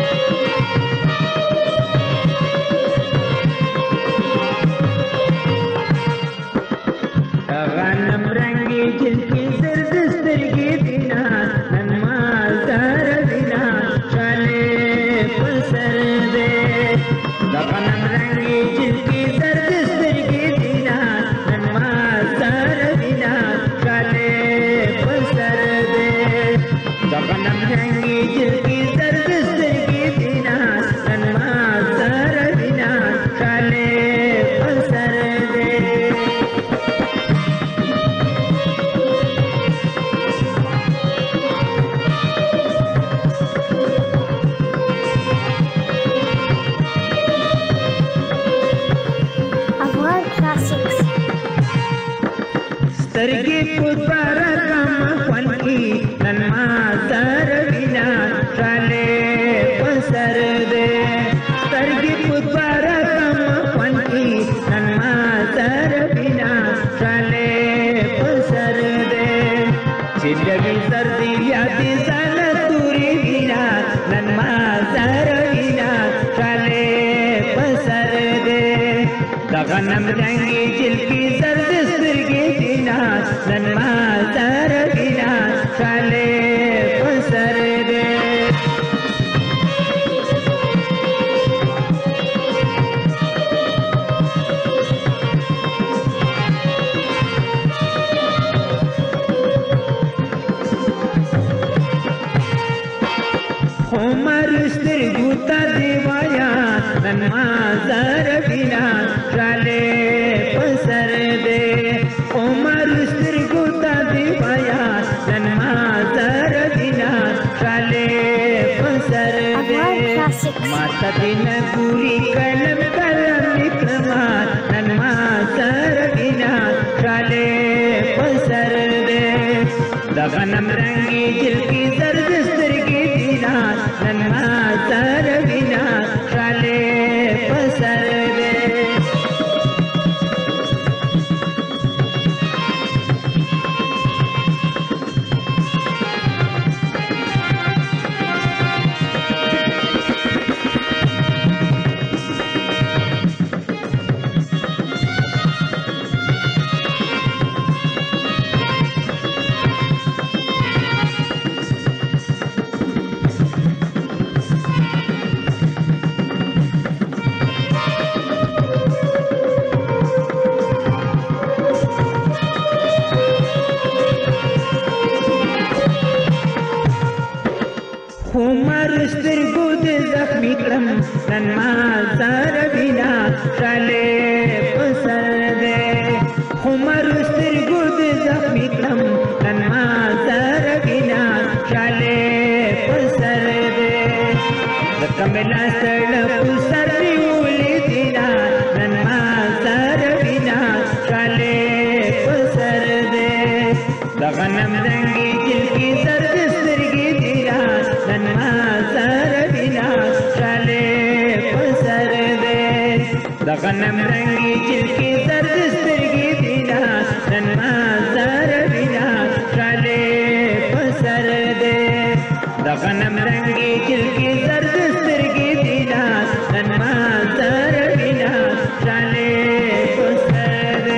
غنم رنگی جلکی زرد سترگی دینا نن ما زر بینا چالے پسر دے عمر سترگو تا دیوایا نن ما زر بینا چالے پسر دے عمر سترگو تا دیوایا نن ما زر بینا چالے پسر دے ماتا دین گوری کلم کلم نکلما نن ما زر بینا چالے پسر دے دا غنم رنگی جل کی زرد سترگی دینا نن ما زر بینا چالے پسر دے نن ما زر بینا چالے پسر دے عمر سترگو دے زخمی کلم نن ما زر بینا چالے پسر دے دکملا سڑ پسر دیولی دینا نن ما زر بینا چالے پسر دے دغنم رنگی جل کی زرد سترگی دینا نن ما زر بینا چالے دا غنم رنگی جل کی زرد سترگی دینا نن ما زر بینا چالے غنم رنگی جلکی زرد سترگی دینا ننما زرگینا شاله پسره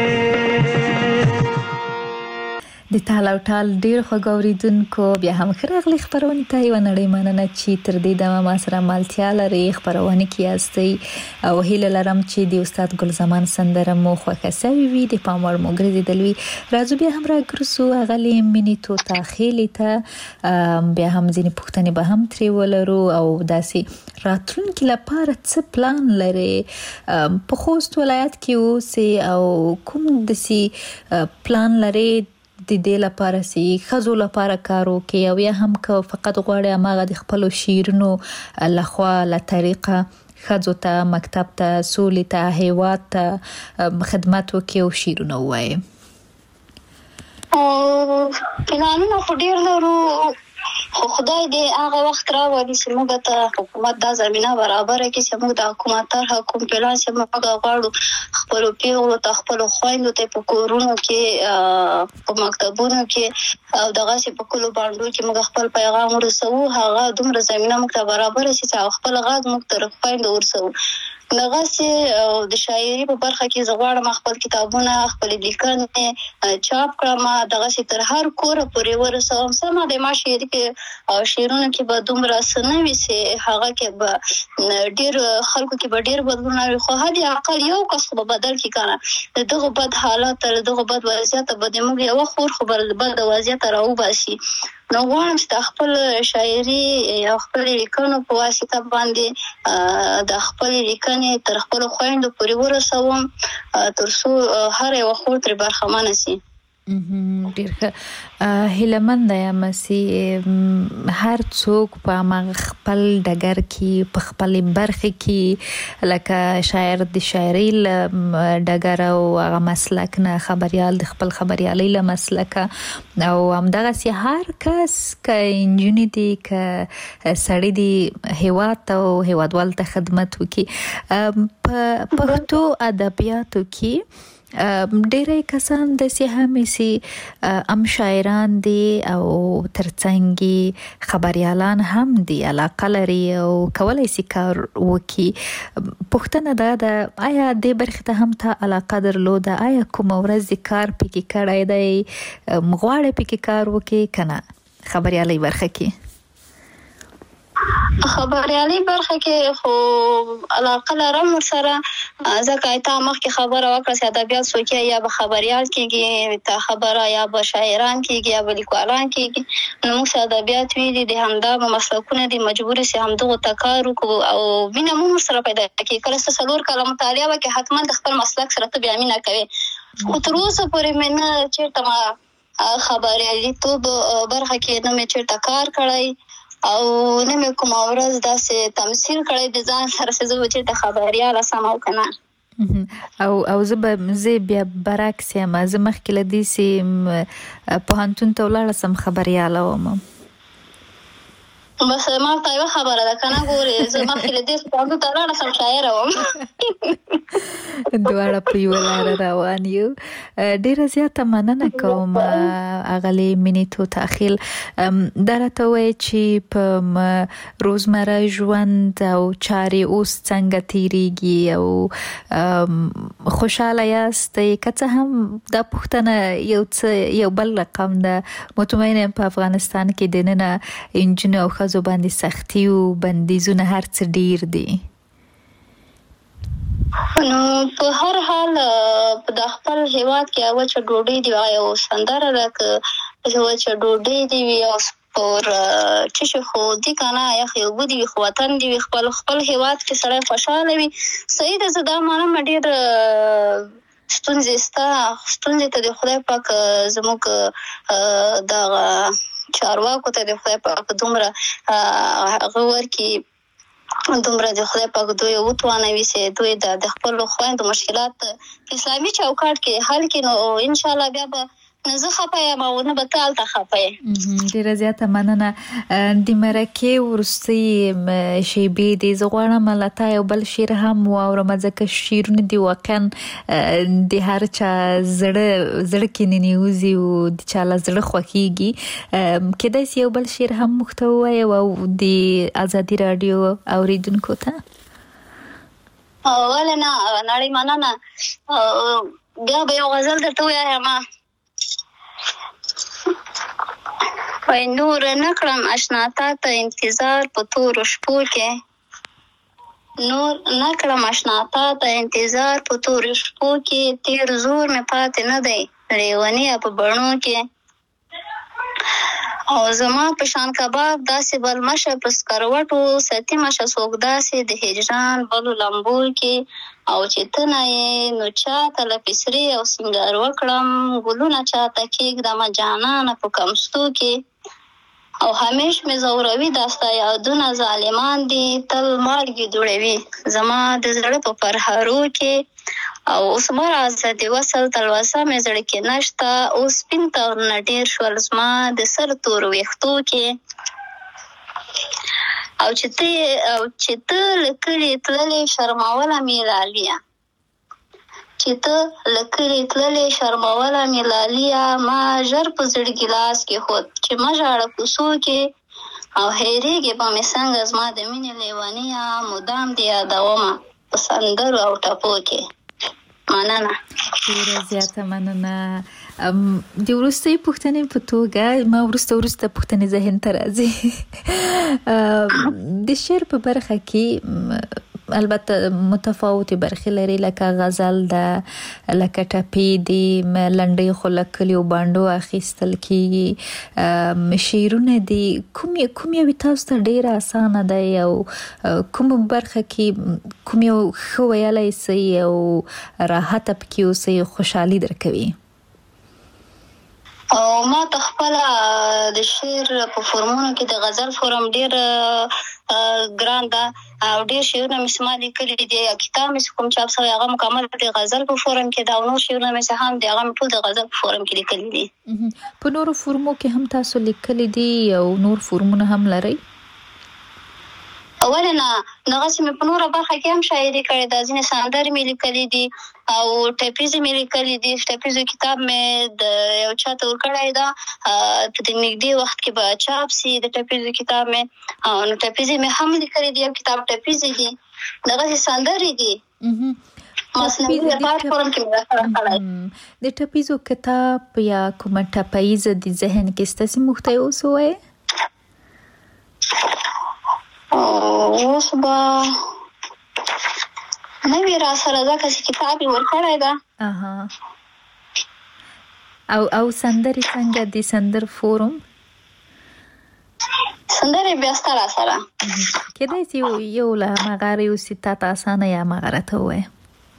د تال او ټال ډیر خوګوریدونکو بیا هم خراغلی خبرونه ته یو نړۍ مننه چې تر دې دمه ما سره مالتیا لري خبرونه کې یاستئ او هیله لرم چې د استاد ګل زمان سندره مو خوښه سوي وي د پاموړ مو ګرځیدلوي راځو بیا هم راګرځو اغلی منیتو تاخیلی ته بیا هم ځینې پوښتنې به هم ترې ولرو او داسې راتلونکي لپاره څه پلان لري په خوست ولایت کې اوسئ او کوم داسې پلان لري د دې لپاره چې ښځو لپاره کار وکړي او یا هم که فقط غواړي هماغه د خپلو شعرونو لخوا له طریقه ښځو ته مکتب ته سولې ته هیواد ته خدمت وکړي او شعرونه ووایي پلانونه خو ډېر لرو خو خدای دې هغه وخت راوړي چې موږ ته حکومت دا زمینه برابره کړي چې موږ د حکومت طرحه کوم پلان چې موږ غواړو خپلو پیغلو ته خپلو خویندو ته په کورونو کې په مکتبونو کې او دغسې په کلو بانډو کې موږ خپل پیغام ورسوو هغه دومره زمینه موږ ته برابره شي چې خپل غږ موږ تر خویندو ورسوو دغسې د شاعري په برخه کې زه غواړم خپل کتابونه خپل لیکنې چاپ کړم دغسې تر هر کوره پورې ورسوم سمه د ما شعري کې او شعرونو کې به دومره څه نه وي چې هغه کې به ډېر خلکو کې به ډېر بدلون وي خو حد اقل یو کس خو به بدل کړي که نه د دغو بد حالات د دغو بد وضعیته به د موږ یوه خور خو به بد وضعیته راوباسي نو غواړم چې د خپل شاعري او خپل لیکنو په واسطه باندې د خپل لیکنې تر خپلو خویندو پورې ورسوم تر څو هر یوه خور ترې برخمنه سي ډیر ښه هیلهمنده یم چې هر څوک په خپل ډګر کې په خپلې برخې کې لکه شاعر د شاعرۍ له ډګر او هغه مسلک نه خبریال د خپل خبریالۍ له مسلکه او همدغسې هر کس که نجونې دي که سړی دي هیواد ته او هیوادوالو ته خدمت وکړي په پښتو ادبیاتو کې ډېری کسان داسې هم چې ام شاعران دي او ترڅنګ خبریالان هم دي علاقه لري او کولی شي کار وکړي پوښتنه دا ده آیا دې برخې ته هم ته علاقه درلوده آیا کومه ورځ دې کار پکې کړی دی غواړې پکې کار وکړي که نه خبریالۍ برخه کې خبریالۍ برخه کې خو علاقه لرم ورسره ځکه تا مخکې خبره وکړه چې ادبیات څوک یا به خبریال کېږي تا خبره یا به شاعران کېږي یا به لیکوالان کېږي نو موږ چې ادبیات ویلي د همدغه مسلکونه دي مجبور چې همدغو ته کار وکړو او مینه مو ورسره پیدا کړي کله چې 4 کاله مطالعه وکړې حتما د خپل مسلک سره ته بیا مینه کوې خو تر اوسه پورې مې نه چېرته ما خبریالیتوب برخه کې نه مې چېرته کار کړی او نه مې کومه ورځ داسې تمثیل کړی د ځان سره چې زه به چېرته خبریاله سم او که نه او زه بیا برعکس یم زه مخکې له دې چې پوهنتون ته ولاړه سم خبریاله وم بس ما ته یوه خبره ده که نه ګورې زه مخکې له دې چې پوهنتون ته ولاړه سم شاعره وم دواړه په یوه لاره روان یو ډېره زیاته مننه کوم اغلې منیتو تاخیل دا راته وایي چې په روزمره ژوند او چارې اوس څنګه تیریږي او خوشحاله یاستئ که څه هم دا پوښتنه یو بل رقم ده مطمئنه یم په افغانستان کې دننه نجونو او ښځو باندې سختي او بندیزونه هر څه ډیر دي نو په هر حال د خپل هیواد کې وچه ډوډۍ دی او سندره ده که وچه ډوډۍ دی وي او سپور چشي خو دی که نه یخ یو بو دی وي خو وطن دی وي خپل هیواد کې سړی خوشحاله وي صحیح ده زه دا منم ډېر ستونزې ته د خدای پاک زموږ دغه چارواکو ته د خدای پاک دومره هغه ورکړي دومره د خدای پاک دوی وتوانوي چې دوی د خپلو خویندو مشکلات په اسلامي چوکاټ کې حل کړي نو انشاءالله بیا به نه زه خفه یم او نه به ته هلته خفه یې. ډېره زیاته مننه. د مرکې وروستۍ شیبې دي، زه غواړم له تا یو بل شعر هم واورم ځکه شعرونه دي واقعا د هر چا زړه کې ننوځي او د چا له زړه خوښیږي. کیدای شي یو بل شعر هم موږ ته ووایې او د ازادي راډیو اوریدونکو ته؟ ولې نه نړۍ مننه. بیا به یو غزل درته ووایم. وای نور نه کړم اشنا تا ته انتظار په تورو شپو کې، نور نه کړم اشنا تا ته انتظار په تورو شپو کې، تیر زور مې پاتې نه دی لیونی په بڼو کې. او زما په شان کباب داسې بل مشه په سکروټو ستی مشه څوک داسې د هجران بلو لمبو کې. او چې ته نه یې نو چاته له پسرې او سینګار وکړم، ګلونه چاته کېږدمه جانانه په کمستو کې. او همیش مې زوروي دا ستا یادونه ظالمان دي، تل مالګې دوړوي زما د زړه په پرهارو کې. او اوس مه راځه د وصل تلوسه مې زړه کې نشته، اوس سپین تارونه ډېر شول زما د سر تورو ویښتو کې. او چې ته له کلي تللې شرموله مې لاليه، چې ته له کلي تللې شرموله مې لاليه، ما ژر په زړه ګیلاس کې خود چې مه ژاړه کوڅو کې. او هېرېږې به مې څنګه زما د مینې لیونیه، مدام دې یادومه په سندرو او ټپو کې. مننه. ډېره زیاته مننه. د وروستۍ پوښتنې په توګه ما وروسته پوښتنې ذهن ته راځي. د شعر په برخه کې البته متفاوتې برخې لري، لکه غزل ده، لکه ټپې دي، لنډۍ خو له کلیو بانډو اخیستل کېږي، شعرونه دي. کوم یو تاسو ته ډېره اسانه دی او کوم برخه کې کوم یو ښه ویلی سئ او راحته پکې اوسئ، خوشحالي درکوي؟ او ما ته خپله د شعر په فورمونو کې د غزل فورم ډېر ګران ده او ډېر شعرونه مې ما لیکلي دي. کتاب مې کوم چاپ شوی هغه مکمل د غزل په فورم کې ده، او نور شعرونه مې هم دي هغه مې ټول د غزل په فورم کې لیکلي دي. په نورو فورمو کې هم تاسو لیکلي دي او نور فورمونه هم لرئ؟ ولې نه، دغسې مې په نوره برخه کې هم شاعري کړې ده، ځینې سندرې مې لیکلي دي او ټپیزې مې لیکلي دي. ټپیزو کتاب مې د یو چا ته ورکړی ده، په د نږدې وخت کې به چاپ سي د ټپیزو کتاب مې. نو ټپیزې مې هم لیکلي دي، یو کتاب ټپیزې دي، دغسې سندرې دي. مصنوعي د پات فورم کې مې راکړی. د ټپیزو کتاب یا کومه ټپیزه د ذهن کې ستاسې موږ ته یې اوس ووایې؟ اوس به نه وي را سره ځکه چې کتاب یې ورکړی ده. او سندرې څنګه د سندر فورم؟ سندرې بیا ستا را سره کیدای شي یو له هماغه یوسي تا ته اسانه یا هماغه راته ووایه.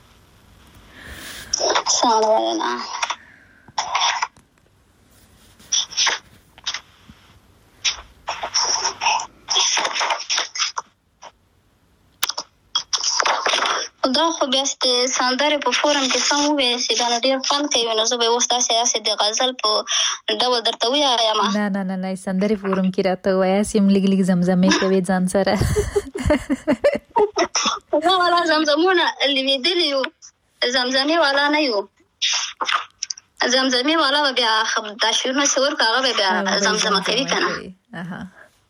سلام نه دا خو بیا د سندرې په فورم کې سم وویل شي، دا نو ډېر خوند کوي. نو زه به اوس داسې د غزل په ډول درته ووایم. نه سندرې فورم کې راته ووایاست، یم لږ لږ زمزمې کوې ځان سره. زه والا زمزمونه لوېدلي یو، زمزمې والا نه یو. زمزمې والا به بیا دا شعرونه چې ورکړو هغه به بیا زمزمه کوي که نه.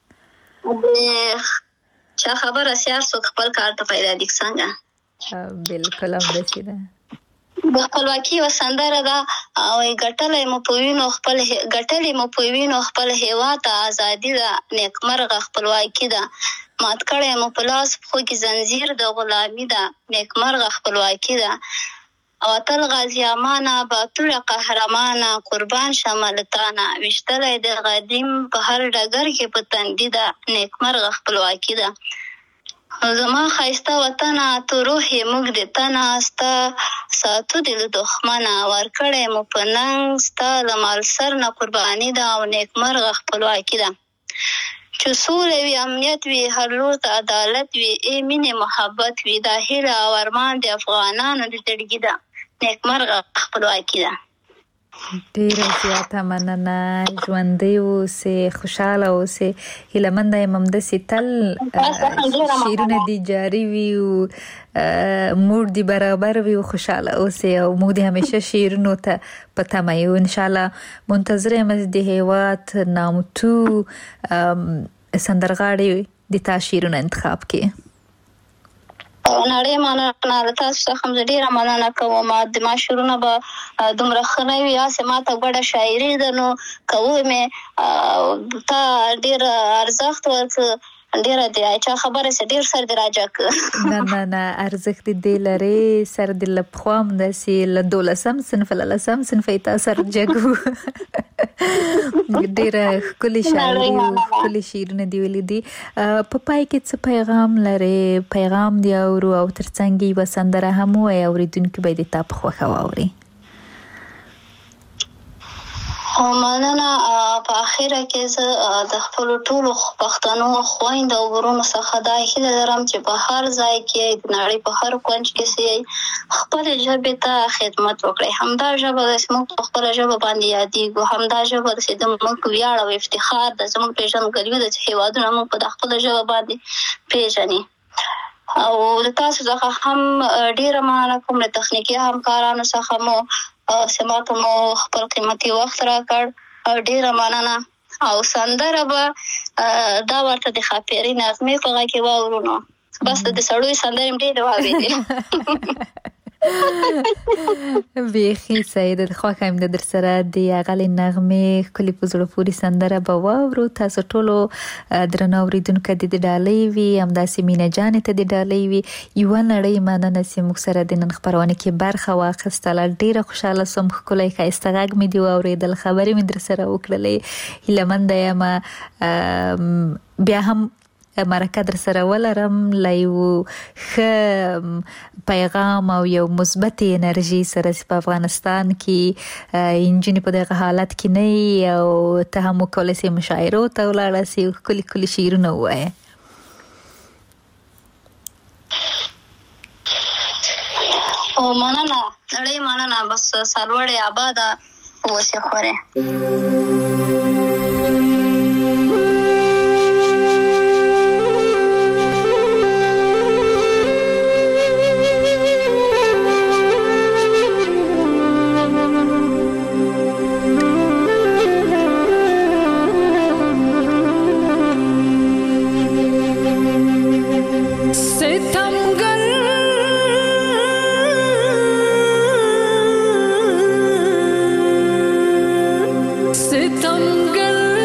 چا خبره سیار څوک خپل کار ته پیدا دي څنګه. بالکل همداسې ده. د خپلواکي یوه سندره ده او ګټلی مو په وینو خپل هېواد ته ازادي ده، نیکمرغه خپلواکي ده، مات کړی مو په لاس پښو کې زنځیر د غلامي ده، نیکمرغه خپلواکي ده. او اتل غازي امانه باتوره قهرمانه، قربان شمه له تانه، ویشتلی د غدیم په هر ډګر کې په تندي ده، نیکمرغه خپلواکي ده. زما ښایسته وطنه تو روح یې موږ د تنه، ستا ساتو دې له دښمنه، ورکړی مو په ننګ ستا له مال سر نه قرباني ده او نیکمرغه خپلواکي ده. چې سوله وي امنیت وي هر لور ته عدالت وي، ای مینې محبت وي، دا هیله او ارمان د افغانانو د زړګي ده، نیکمرغه خپلواکي ده. ډیره زیاته مننه. ژوندۍ اوسې، خوشاله اوسې. هیلهمنده یم همداسې تل شعرونه دي جاري وي او موډ دی برابر وي او خوشاله اوسې او موږ دې همیشه شعرونو ته په تمه یو. انشاءالله منتظره یم چې د هیواد نامتو سندرغاړي د تا شعرونه انتخاب کړي. نړۍ مننه تاسو څخه ډیره مننه کوم. د ما شعرونه به دومره ښه نه وي، هسې ما ته ګډه شاعري ده نو کوو مې تا ډېر ارزښت ورکړه، ډیره دی چا خبره سي ډیر سر دی راجک نه ارزښت دې لري سر دې لپخوام داسې ل 12 صنف ل 13 صنف ته سر جګو ډیره کلی شاعري او کلی شعرونه دی ویلي دي. په پای کې څه پیغام لري؟ پیغام دی او ترڅنګ یې وسندره هم وي اوریدونکو به دې تاسو خوښ واوري. مننه. په اخره کې زه د خپل ټولو پښتنو خويند او ورونو څخه دا هیله لرم چې په هر ځای کې د نړۍ په هر کونج کې سي خپل ژبې ته خدمت وکړي. همدا ژبه د موږ په خپل ژبه باندې یادېږو، همدا ژبه د موږ ویاړ او افتخار د زموږ پیژندګلوي د هیوادونو موږ په خپل ژبه باندې پیژني. او تاسو څخه هم ډیره مننه کوم. د تخنیکی همکارانو څخه مو سماته مو خپل قیمتي وخت راکړ، ډیره مننه. او سندره به دا ورته د خاپيري نغمه په غږ کې واورونو، بس د سړوي سندره ډیره واورېدل. بیخي سید خوښم د در سره د اغلی نغمه کلی پزړو پوری سندره به واورو. تاسو ټولو درنو اوریدونکو د ډالۍ وی همداسې مینا جان ته د ډالۍ وی یو نړۍ مننه چې موږ سره د نن خبرونه کې برخه واخیستله. ډیره خوشاله سوم. خلای خایسته غږ مې دی اوریدل، خبرې مې در سره وکړلې. هیلهمنده یم بیا هم مرکه در سره ولرم لایو خ پیغام او یو مثبت انرژي سره په افغانستان کې انجینی په دغه حالت کې نه او ته هم کولای شې مشاعره ته ولاړ شې کلی شعرونه وایې. او مننه نړۍ مننه. بس سرلوړې آباد اوسې خوره. सितमगर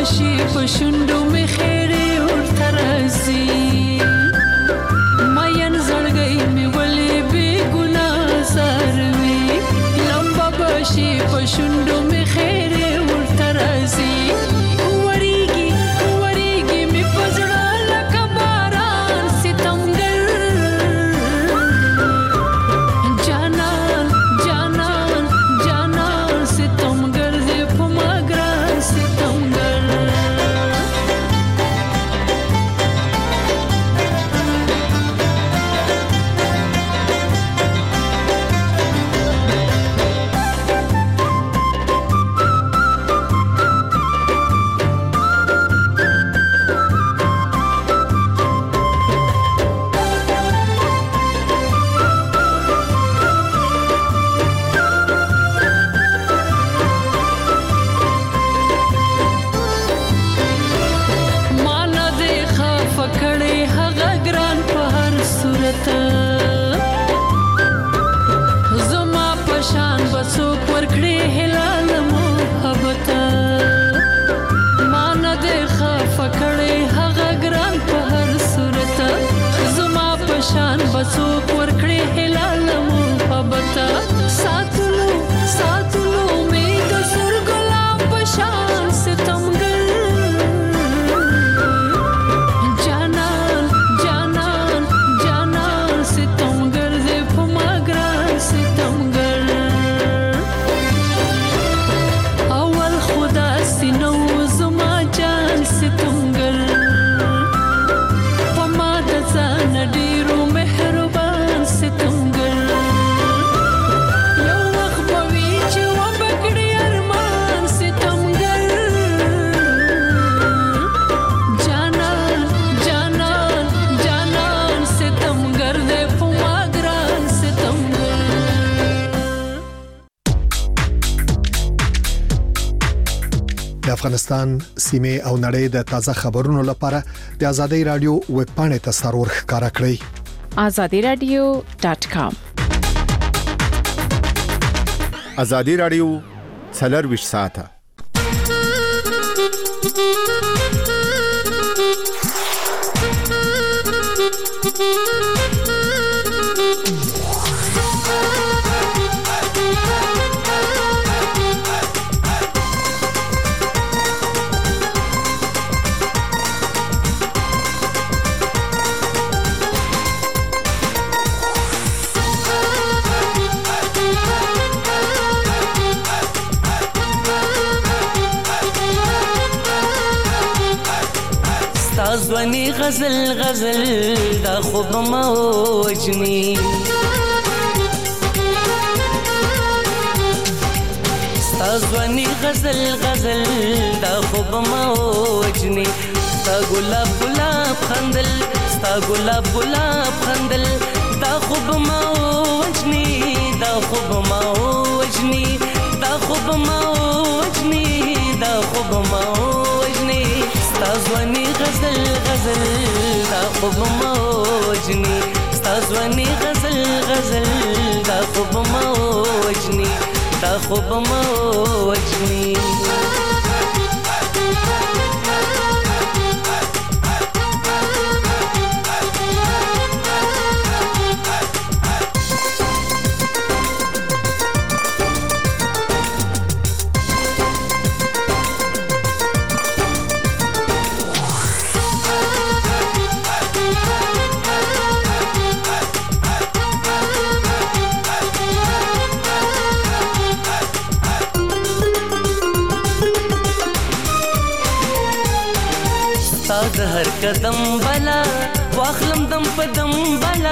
باشي په شونډو مې خیرې ورته راځي مین زړګی مې ولې بې ګناه زاروي لمبه باشي په شونډو مې خیرې ورته راځي وریږي مې په زړه لکه باران ستمګر جانان ستمګر دې په ما ګران ستمګر زما پشان بڅوک ورکړي هلال محبت ما نه دې خفه کړې هغه ګران په هر صورت زما پشان بڅوک ورکړي هلال محبت ساتلو مې د سر ګلاب پشان ستمګر د افغانستان سیمه او نړۍ د تازه خبرونو لپاره د آزادۍ رادیو ویب پاڼې ته سرور ښکارا کړئ azadiradio.com آزادۍ رادیو 24 ساعته ځواني غزل دا خوب موجني ځواني غزل دا خوب موجني ستا ګلاب خندل ستا ګلاب خندل دا خوب موجني دا خوب موجني دا خوب موجني دا خوب موجني ستا ځواني غزل دا خوب موجني ستا ځواني غزل دا خوب موجني دا خوب موجني هر قدم بلا واخلم دم په دم بلا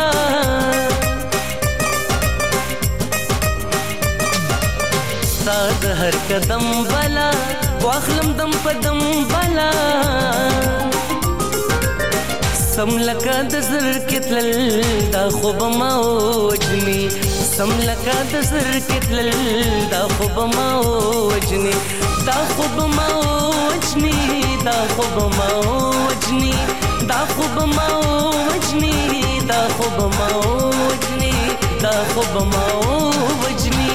ساز هر قدم بلا واخلم دم په دم بلا سم لکه د زر کتل دا خوب موجني سم لکه د زر کتل دا خوب موجني دا خوب موجني دا خوب موجني دا خوب موجني دا خوب موجني دا خوب موجني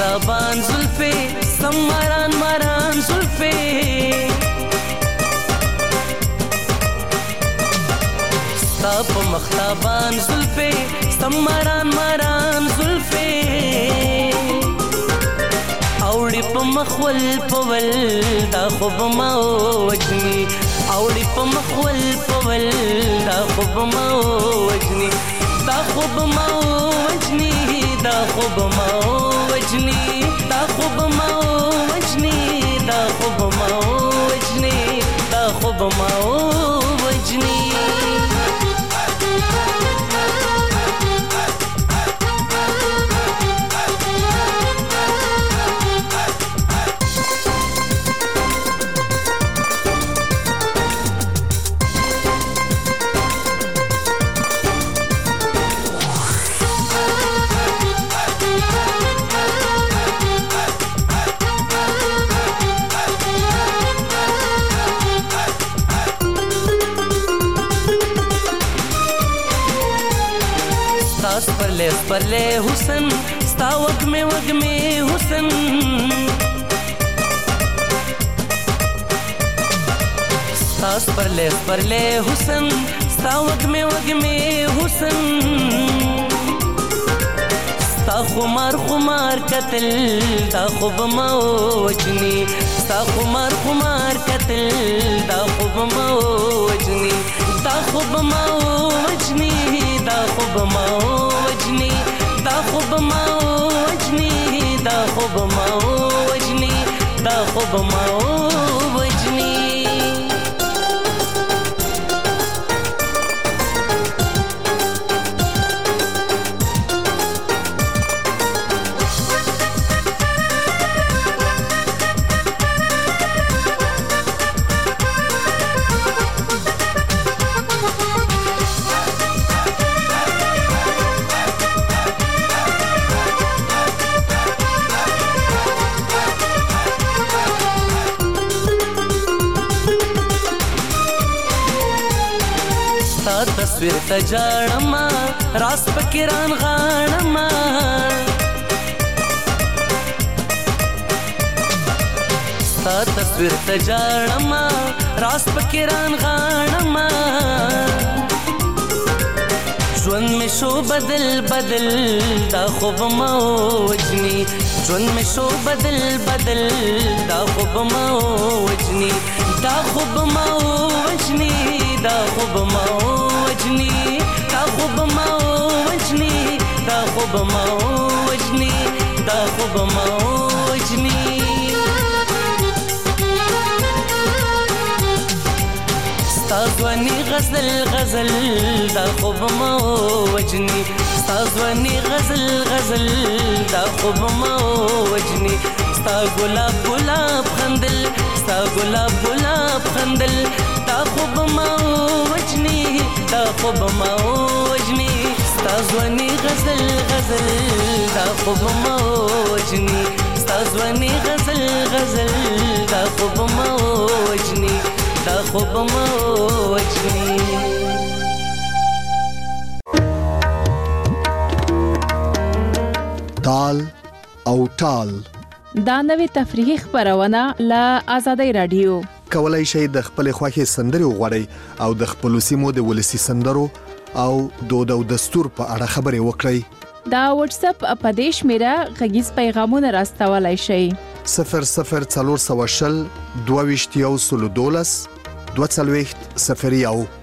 مختابان زلفي سمران مران زلفي ستا په مختابان زلفي سمران مران زلفي اوړي په مخول پول دا خوب ما وجني اوړي په مخول پول دا خوب ما وجني دا خوب ما وجني دا خوب ما وجني دا خوب ما وجني دا خوب ما وجني دا خوب ما وجني परले हुसन स्ता वग में हुसन स्तास परले हुसन स्ता वग में हुसन स्ता खुमार कतल दा खुब मौजनी स्ता खुमार कतल दा खुब मौजनी दा खुब मौजनी दा खुब मौजनी दा खुब मौजनी दा खुब मौजनी दा खुब मौजनी تصویر تجارما راس پکران غانما ستا تصویر تجارما راس پکران غانما ژوند می شو بدل دا خوب موجنی ژوند می شو بدل دا خوب موجنی دا خوب موجنی دا خوب موجنی دا خوب موجنی دا خوب موجنی دا خوب موجنی ستازوانی غزل دا خوب موجنی ستازوانی غزل دا خوب موجنی ستا گلاب خندل ستا گلاب خندل دا خوب موجنی دا خوب موجنی ستازوانی غزل دا خوب موجنی ستازوانی غزل دا خوب موجنی دا خوب موجنی تال او ټال دا نوې تفریحي خبرونه له آزادۍ رادیو کولای شئ د خپل خوښي سندري وغوړئ او د خپل سیمو د ولسی سندرو او دود او دستور په اړه خبرې وکړئ. دا واتس اپ اپدیش میرا غږیز پیغامونه راستولای شئ 00 420 22 12 0 یو